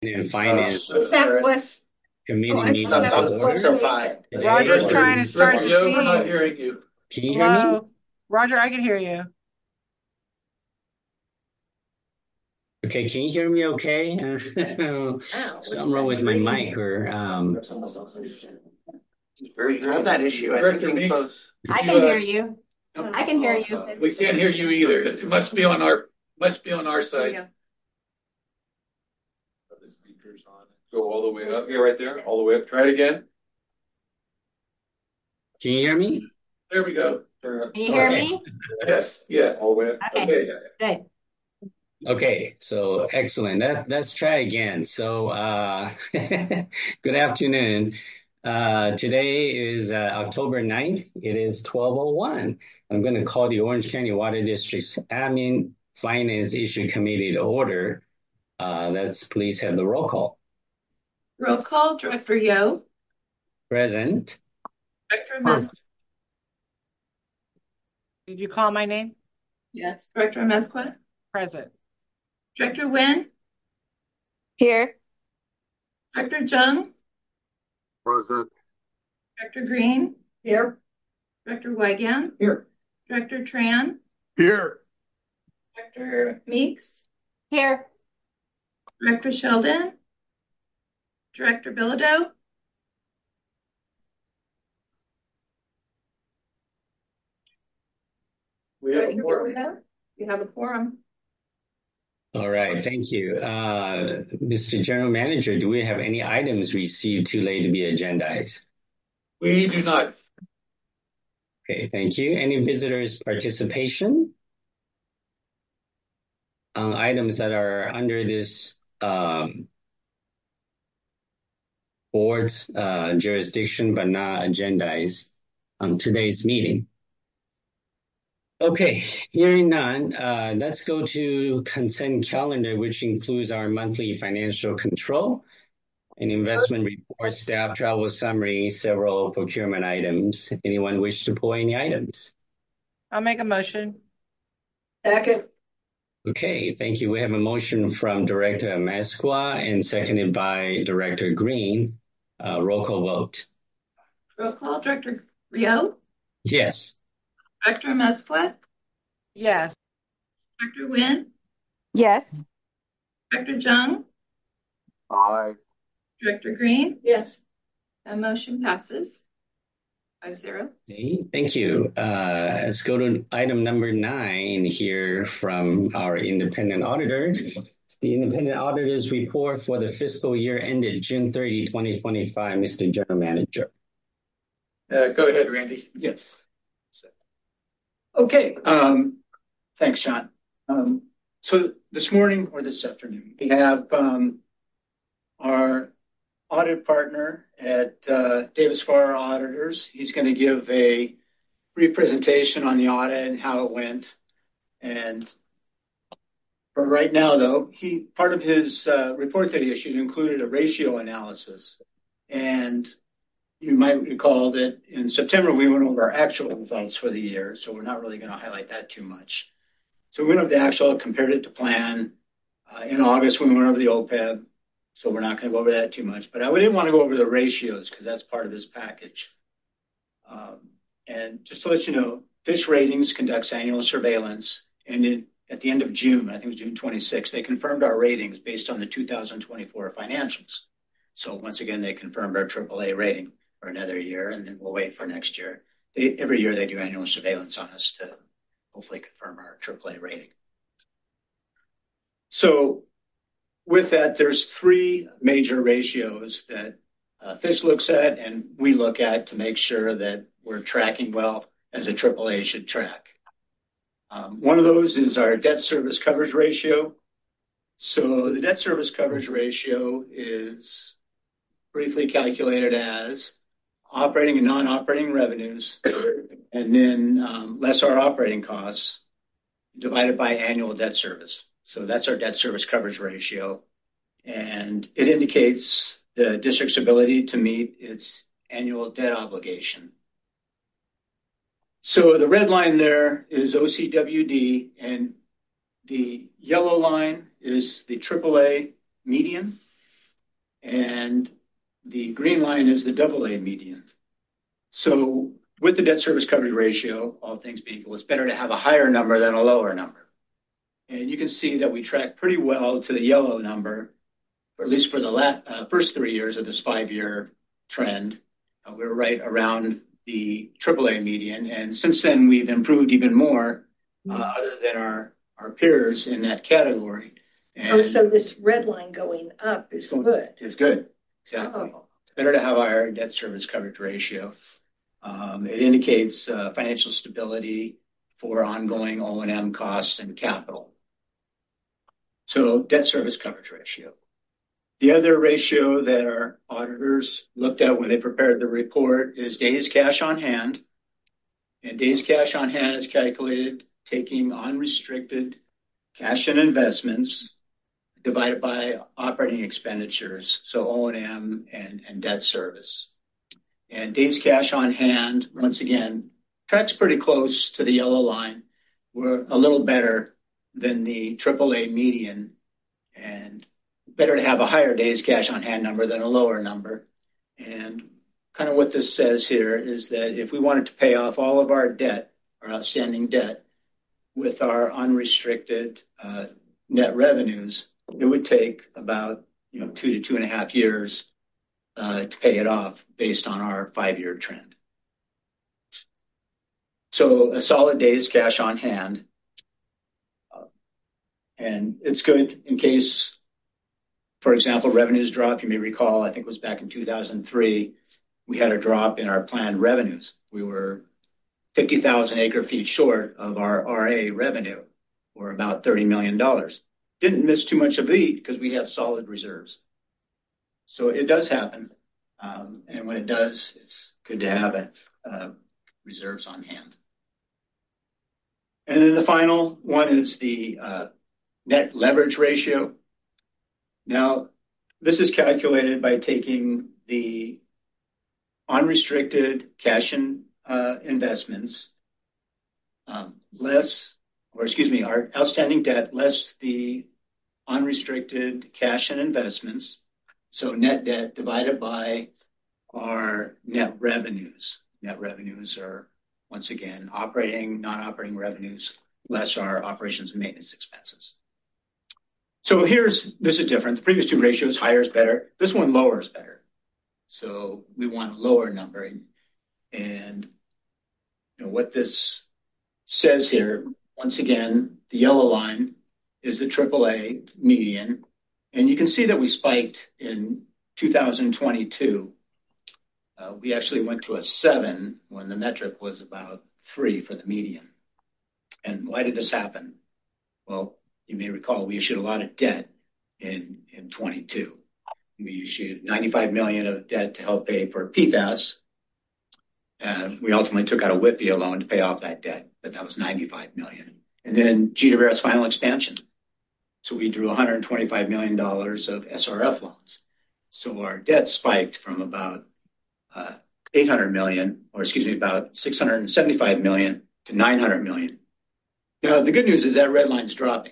and Finance That was. Committee I meeting thought to that was order. 6:05. Roger's trying to start the Yo, we're not team. hearing you. Can you hear me? Hello? Roger, I can hear you. Okay, can you hear me okay? Something wrong with my mic or I have that issue. I Director think Meeks, close. I can hear you. I can hear you. we can't hear you either. It must be on our side. Yeah. The speakers on. Go all the way up. Yeah, right there. All the way up. Try it again. can you hear me? There we go. Can you hear me? Yes. Yes. All the way up. Okay. Good. Okay, so excellent. Let's try again. So good afternoon. Today is October 9th. It is 12:01. I'm going to call the Orange County Water District's Admin Finance Issue Committee to order. Let's please have the roll call. Roll call, Director Yo. Present. Director Mez. Did you call my name? Yes. Director Mezquit. Present. Director Nguyen. Here. Director Jung. Present. Director Green. Here. Director Wigand. Here. Director Tran. Here. Director Meeks. Here. Director Sheldon. Director Bilodeau. We have a Director more. Bilodeau. You have a quorum. All right, thank you. Mr. General Manager, do we have any items received too late to be agendized? We do not. Okay, thank you. Any visitors' participation? Items that are under this board's jurisdiction but not agendized on today's meeting. Okay, hearing none, let's go to consent calendar, which includes our monthly financial control, an investment report, staff travel summary, several procurement items. Anyone wish to pull any items? I'll make a motion. Second. Okay, thank you. We have a motion from Director Mesqua and seconded by Director Green. Roll call vote. Roll call, Director Yo. Yes. Director Mezquit. Yes. Director Nguyen. Yes. Director Jung. Aye. Director Green. Yes. That motion passes 5-0. Okay, thank you. Let's go to item number 9 here from our independent auditor. It's the independent auditor's report for the fiscal year ended June 30, 2025, Mr. General Manager. Go ahead, Randy. Yes. Okay. Thanks, John. So this morning or this afternoon, we have our audit partner at Davis Farrar Auditors. He's going to give a brief presentation on the audit and how it went. And for right now, though, part of his report that he issued included a ratio analysis. And you might recall that in September, we went over our actual results for the year, so we're not really going to highlight that too much. So we went over the actual, compared it to plan. In August, we went over the OPEB, so we're not going to go over that too much. But I didn't want to go over the ratios because that's part of this package. And just to let you know, Fitch Ratings conducts annual surveillance, and at the end of June, I think it was June 26th, they confirmed our ratings based on the 2024 financials. So once again, they confirmed our AAA rating for another year, and then we'll wait for next year. Every year they do annual surveillance on us to hopefully confirm our AAA rating. So with that, there's 3 major ratios that Fitch looks at and we look at to make sure that we're tracking well as a AAA should track. One of those is our debt service coverage ratio. So the debt service coverage ratio is briefly calculated as operating and non-operating revenues, and then less our operating costs divided by annual debt service. So that's our debt service coverage ratio. And it indicates the district's ability to meet its annual debt obligation. So the red line there is OCWD, and the yellow line is the AAA median, and the green line is the AA median. So with the debt service coverage ratio, all things being equal, it's better to have a higher number than a lower number. And you can see that we track pretty well to the yellow number, or at least for the first 3 years of this 5-year trend. We were right around the AAA median. And since then, we've improved even more other than our peers in that category. And so this red line going up is good. It's good. Exactly. Oh. It's better to have a higher debt service coverage ratio. It indicates financial stability for ongoing O&M costs and capital. So debt service coverage ratio. The other ratio that our auditors looked at when they prepared the report is days cash on hand. And days cash on hand is calculated taking unrestricted cash and investments divided by operating expenditures, so O&M and debt service. And days cash on hand, once again, tracks pretty close to the yellow line. We're a little better than the AAA median, and better to have a higher days cash on hand number than a lower number. And kind of what this says here is that if we wanted to pay off all of our debt, our outstanding debt, with our unrestricted net revenues, it would take about 2 to 2.5 years to pay it off based on our 5-year trend. So a solid days cash on hand. And it's good in case, for example, revenues drop. You may recall, I think it was back in 2003, we had a drop in our planned revenues. We were 50,000 acre feet short of our RA revenue, or about $30 million. Didn't miss too much of it because we have solid reserves. So it does happen. And when it does, it's good to have reserves on hand. And then the final one is the net leverage ratio. Now, this is calculated by taking the unrestricted cash and investments our outstanding debt less the unrestricted cash and investments. So net debt divided by our net revenues. Net revenues are, once again, operating, non-operating revenues less our operations and maintenance expenses. So this is different. The previous two ratios, higher is better. This one, lower is better. So we want a lower number. And what this says here, once again, the yellow line is the AAA median. And you can see that we spiked in 2022. We actually went to a 7 when the metric was about 3 for the median. And why did this happen? Well, you may recall we issued a lot of debt in 22. We issued $95 million of debt to help pay for PFAS. And we ultimately took out a WIPVIA loan to pay off that debt, but that was $95 million. And then GWR's final expansion. So we drew $125 million of SRF loans. So our debt spiked from about about $675 million to $900 million. Now, the good news is that red line's dropping.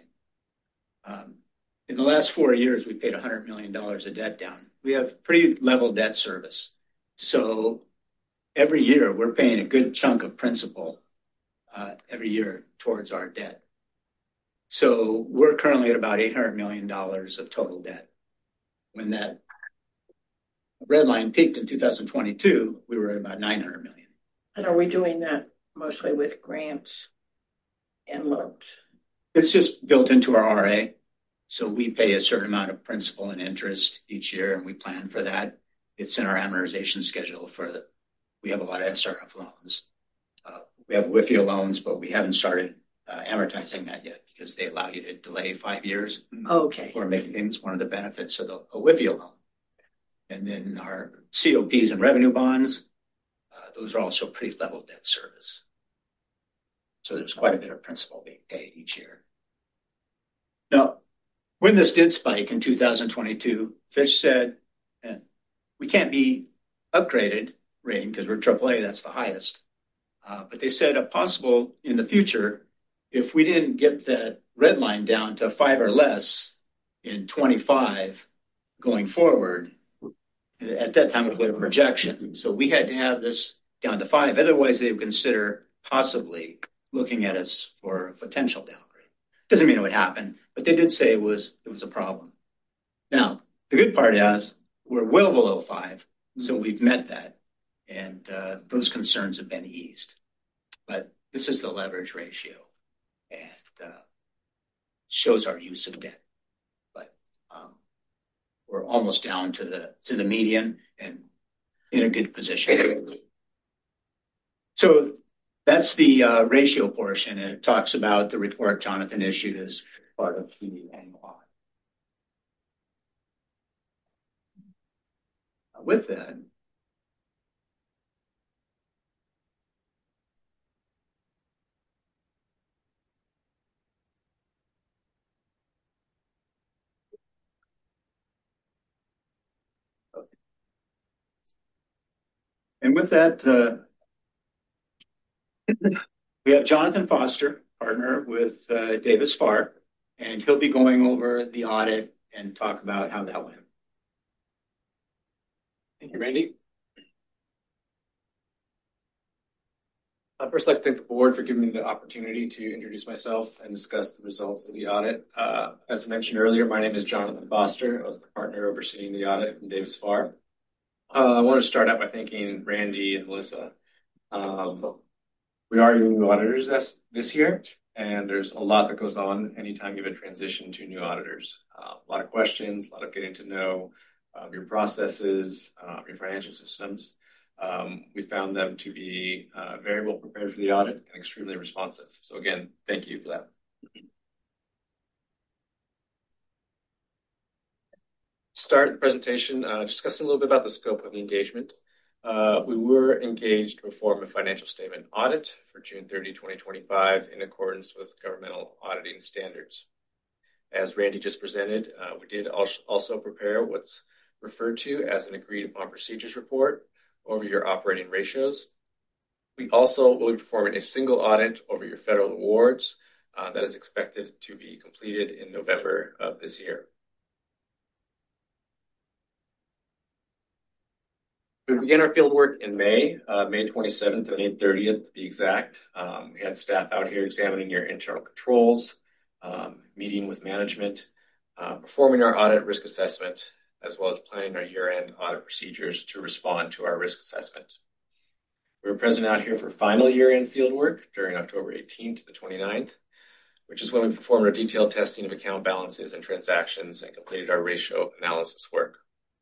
In the last 4 years, we paid $100 million of debt down. We have pretty level debt service. So every year, we're paying a good chunk of principal every year towards our debt. So we're currently at about $800 million of total debt. When that red line peaked in 2022, we were at about $900 million. And are we doing that mostly with grants and loans? It's just built into our RA. So we pay a certain amount of principal and interest each year, and we plan for that. It's in our amortization schedule we have a lot of SRF loans. We have WIFIA loans, but we haven't started amortizing that yet because they allow you to delay 5 years. Okay. Or making payments, one of the benefits of a WIFIA loan. And then our COPs and revenue bonds, those are also pretty level debt service. So there's quite a bit of principal being paid each year. Now, when this did spike in 2022, Fitch said, we can't be upgraded rating because we're AAA, that's the highest. But they said possible in the future, if we didn't get that red line down to 5 or less in 25 going forward, At that time, it was a projection. So we had to have this down to 5. Otherwise, they would consider possibly looking at us for a potential downgrade. Doesn't mean it would happen, but they did say it was a problem. Now, the good part is we're well below 5, so we've met that, and those concerns have been eased. But this is the leverage ratio, and shows our use of debt. But we're almost down to the median and in a good position. So that's the ratio portion, and it talks about the report Jonathan issued as part of the annual audit. With that, we have Jonathan Foster, partner with Davis Farr, and he'll be going over the audit and talk about how that went. Thank you, Randy. I'd first like to thank the board for giving me the opportunity to introduce myself and discuss the results of the audit. As mentioned earlier, my name is Jonathan Foster. I was the partner overseeing the audit from Davis Farr. I want to start out by thanking Randy and Melissa. We are new auditors this year, and there's a lot that goes on anytime you have a transition to new auditors. A lot of questions, a lot of getting to know your processes, your financial systems. We found them to be very well prepared for the audit and extremely responsive. So again, thank you for that. Start the presentation discussing a little bit about the scope of the engagement. We were engaged to perform a financial statement audit for June 30, 2025 in accordance with governmental auditing standards. As Randy just presented, we did also prepare what's referred to as an agreed upon procedures report over your operating ratios. We also will be performing a single audit over your federal awards that is expected to be completed in November of this year. We began our field work in May 27th to May 30th to be exact. We had staff out here examining your internal controls, meeting with management, performing our audit risk assessment, as well as planning our year-end audit procedures to respond to our risk assessment. We were present out here for final year-end field work during October 18th to the 29th, which is when we performed our detailed testing of account balances and transactions and completed our ratio analysis work.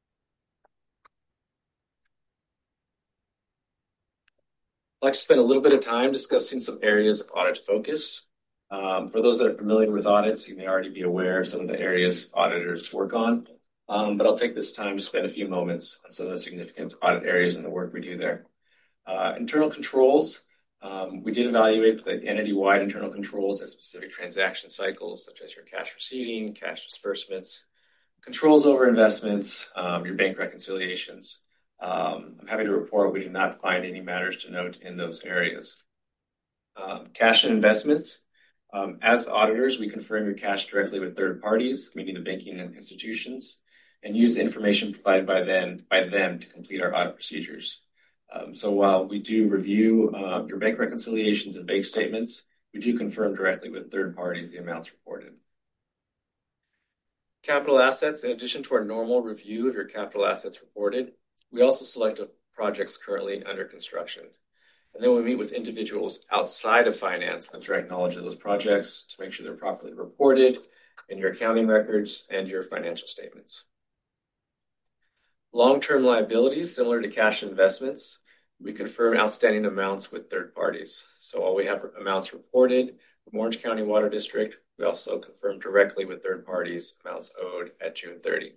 I'd like to spend a little bit of time discussing some areas of audit focus. For those that are familiar with audits, you may already be aware of some of the areas auditors work on, but I'll take this time to spend a few moments on some of the significant audit areas and the work we do there. Internal controls, we did evaluate the entity-wide internal controls at specific transaction cycles, such as your cash receipting, cash disbursements, controls over investments, your bank reconciliations. I'm happy to report we did not find any matters to note in those areas. Cash and investments. As auditors, we confirm your cash directly with third parties, meaning the banking institutions, and use the information provided by them to complete our audit procedures. So while we do review your bank reconciliations and bank statements, we do confirm directly with third parties the amounts reported. Capital assets. In addition to our normal review of your capital assets reported, we also select projects currently under construction. And then we meet with individuals outside of finance and direct knowledge of those projects to make sure they're properly reported in your accounting records and your financial statements. Long-term liabilities, similar to cash investments, we confirm outstanding amounts with third parties. So while we have amounts reported from Orange County Water District, we also confirm directly with third parties amounts owed at June 30.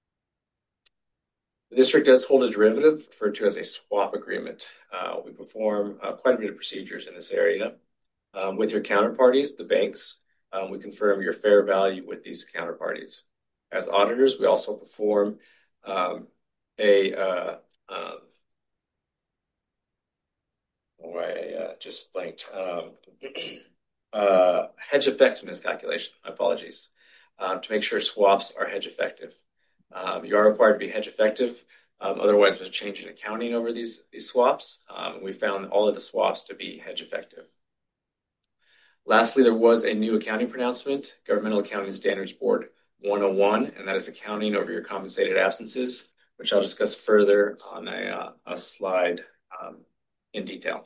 The district does hold a derivative referred to as a swap agreement. We perform quite a bit of procedures in this area. With your counterparties, the banks, we confirm your fair value with these counterparties. As auditors, we also perform hedge effectiveness calculation. My apologies. To make sure swaps are hedge effective. You are required to be hedge effective Otherwise, there's a change in accounting over these swaps. We found all of the swaps to be hedge effective. Lastly, there was a new accounting pronouncement, Governmental Accounting Standards Board 101, and that is accounting over your compensated absences, which I'll discuss further on a slide in detail.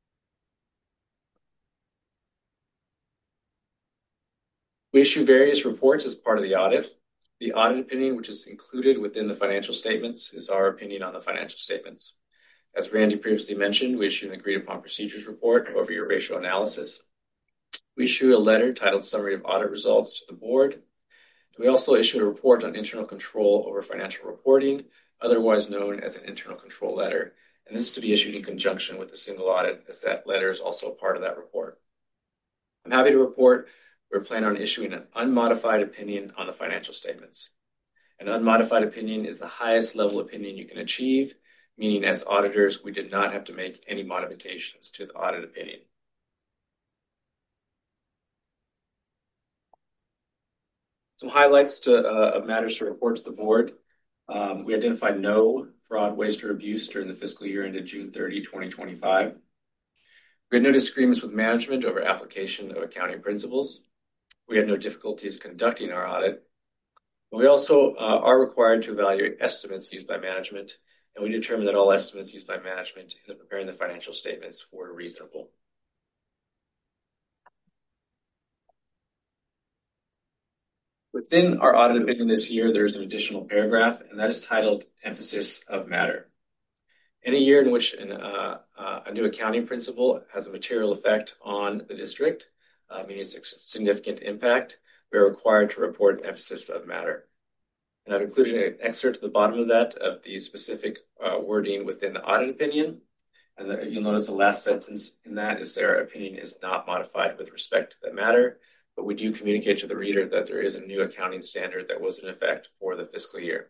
We issue various reports as part of the audit. The audit opinion, which is included within the financial statements, is our opinion on the financial statements. As Randy previously mentioned, we issue an agreed upon procedures report over your ratio analysis. We issue a letter titled Summary of Audit Results to the board. We also issued a report on internal control over financial reporting, otherwise known as an internal control letter. And this is to be issued in conjunction with the single audit, as that letter is also a part of that report. I'm happy to report we're planning on issuing an unmodified opinion on the financial statements. An unmodified opinion is the highest level opinion you can achieve, meaning as auditors, we did not have to make any modifications to the audit opinion. Some highlights of matters to report to the board. We identified no fraud, waste, or abuse during the fiscal year ended June 30, 2025. We had no disagreements with management over application of accounting principles. We had no difficulties conducting our audit. We also are required to evaluate estimates used by management, and we determined that all estimates used by management in preparing the financial statements were reasonable. Within our audit opinion this year, there's an additional paragraph, and that is titled Emphasis of Matter. In a year in which a new accounting principle has a material effect on the district, meaning it's a significant impact, we are required to report an emphasis of matter. And I've included an excerpt at the bottom of that of the specific wording within the audit opinion. And you'll notice the last sentence in that is their opinion is not modified with respect to that matter, but we do communicate to the reader that there is a new accounting standard that was in effect for the fiscal year.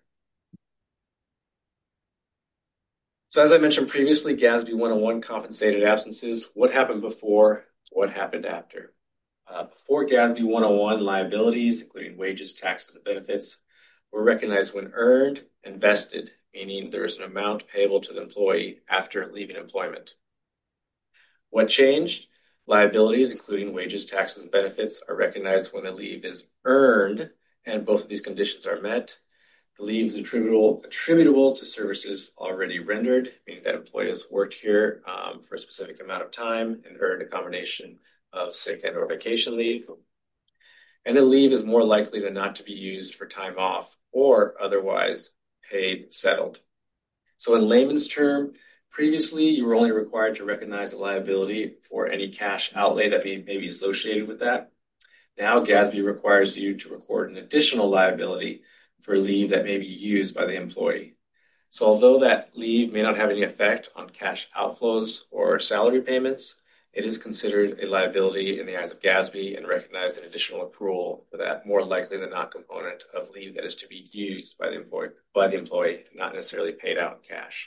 So as I mentioned previously, GASB 101 compensated absences. What happened before? What happened after? Before GASB 101, liabilities, including wages, taxes, and benefits, were recognized when earned and vested, meaning there is an amount payable to the employee after leaving employment. What changed? Liabilities, including wages, taxes, and benefits, are recognized when the leave is earned, and both of these conditions are met. The leave is attributable to services already rendered, meaning that employee has worked here for a specific amount of time and earned a combination of sick and or vacation leave. And the leave is more likely than not to be used for time off or otherwise paid settled. So in layman's term, previously you were only required to recognize a liability for any cash outlay that may be associated with that. Now GASB requires you to record an additional liability for leave that may be used by the employee. So although that leave may not have any effect on cash outflows or salary payments, it is considered a liability in the eyes of GASB and recognized an additional accrual for that more likely than not component of leave that is to be used by the employee, not necessarily paid out in cash.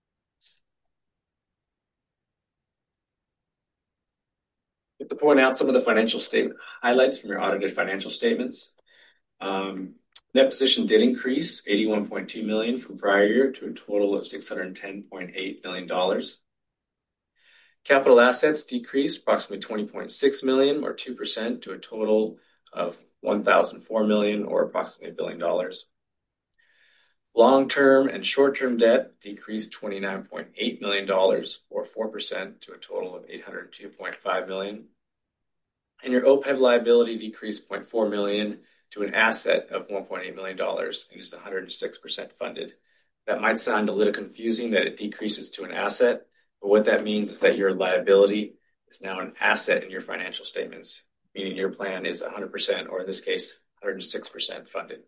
I have to point out some of the financial statement highlights from your audited financial statements. Net position did increase $81.2 million from prior year to a total of $610.8 million. Capital assets decreased approximately $20.6 million or 2% to a total of $1,004 million or approximately $1 billion. Long-term and short-term debt decreased $29.8 million or 4% to a total of $802.5 million. And your OPEB liability decreased $0.4 million to an asset of $1.8 million and is 106% funded. That might sound a little confusing that it decreases to an asset, but what that means is that your liability is now an asset in your financial statements, meaning your plan is 100%, or in this case, 106% funded.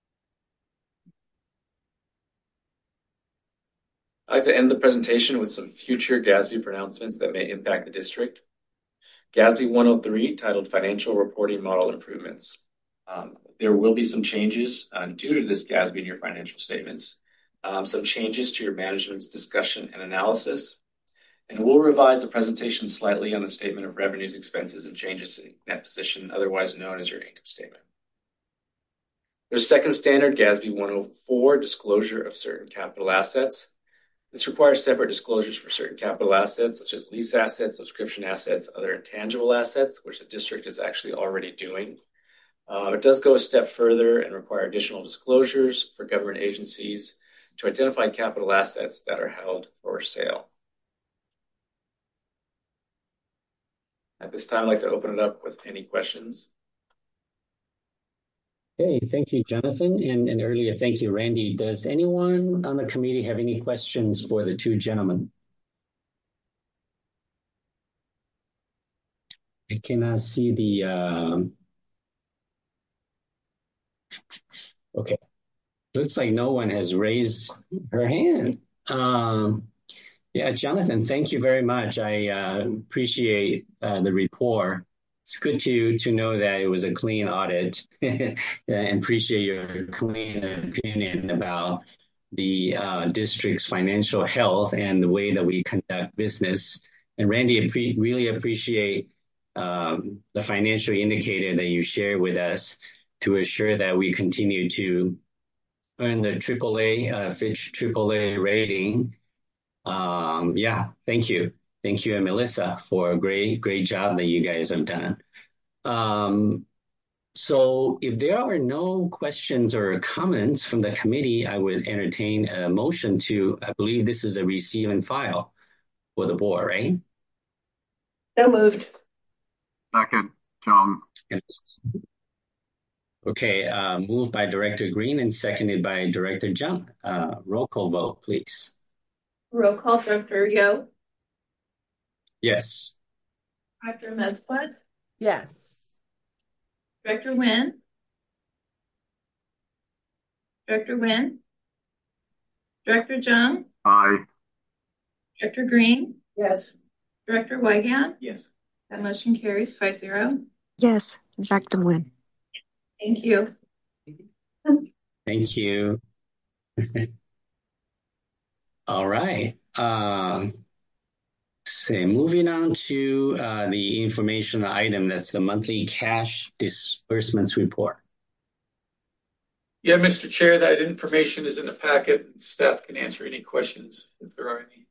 I'd like to end the presentation with some future GASB pronouncements that may impact the district. GASB 103, titled Financial Reporting Model Improvements. There will be some changes due to this GASB in your financial statements, some changes to your management's discussion and analysis, and we'll revise the presentation slightly on the statement of revenues, expenses, and changes in net position, otherwise known as your income statement. There's a second standard, GASB 104, disclosure of certain capital assets. This requires separate disclosures for certain capital assets, such as lease assets, subscription assets, other intangible assets, which the district is actually already doing. It does go a step further and require additional disclosures for government agencies to identify capital assets that are held for sale. At this time, I'd like to open it up with any questions. Okay, thank you, Jonathan. And earlier, thank you, Randy. Does anyone on the committee have any questions for the two gentlemen? I cannot see the... Okay. Looks like no one has raised her hand. Yeah, Jonathan, thank you very much. I appreciate the report. It's good to know that it was a clean audit and appreciate your clean opinion about the district's financial health and the way that we conduct business. And Randy, really appreciate the financial indicator that you share with us to assure that we continue to earn the AAA, Fitch AAA rating. Yeah, thank you. Thank you, and Melissa, for a great job that you guys have done. So if there are no questions or comments from the committee, I would entertain a motion to, I believe this is a receive and file for the board, right? So moved. Second, John. Yes. Okay, moved by Director Green and seconded by Director Jung. Roll call vote, please. Roll call, Director Yo, Yes. Director Mesbud, Yes. Director Nguyen, Director Nguyen, Director Jung, Aye. Director Green, Yes. Director Weigand. Yes. That motion carries 5-0. Yes, Director Nguyen. Thank you. Thank you. All right. Moving on to the informational item, that's the monthly cash disbursements report. Yeah, Mr. Chair, that information is in the packet. Staff can answer any questions if there are any.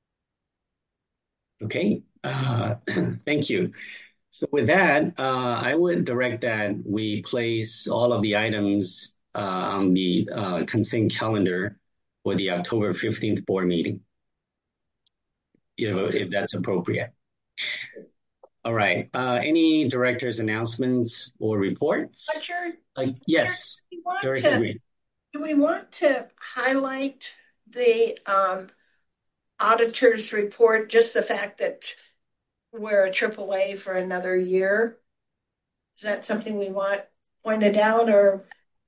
Okay, thank you. So with that, I would direct that we place all of the items on the consent calendar for the October 15th board meeting, if that's appropriate. All right. Any director's announcements or reports? Yes, Director Green. Do we want to highlight the auditor's report, just the fact that we're a AAA for another year? Is that something we want pointed out, or?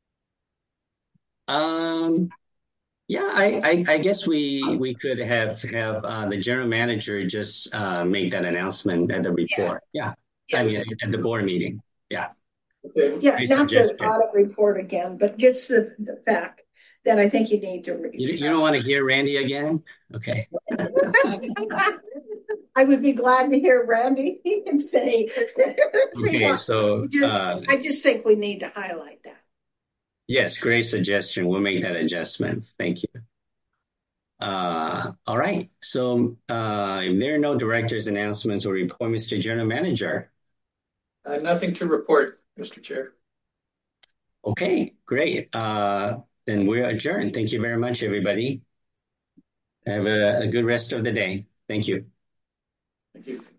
Yeah, I guess we could have the general manager just make that announcement at the report. Yeah. Yes. I mean, at the board meeting. Yeah. Okay. Yeah, Great not the suggestion. audit report again, but just the fact that I think you need to read. You don't want to hear Randy again? Okay. I would be glad to hear Randy. He can say. Okay, so I just think we need to highlight that. yes, great suggestion. We'll make that adjustment. Thank you. All right. So if there are no director's announcements or report, Mr. General Manager. Nothing to report, Mr. Chair. Okay, great. Then we're adjourned. Thank you very much, everybody. Have a good rest of the day. Thank you. Thank you.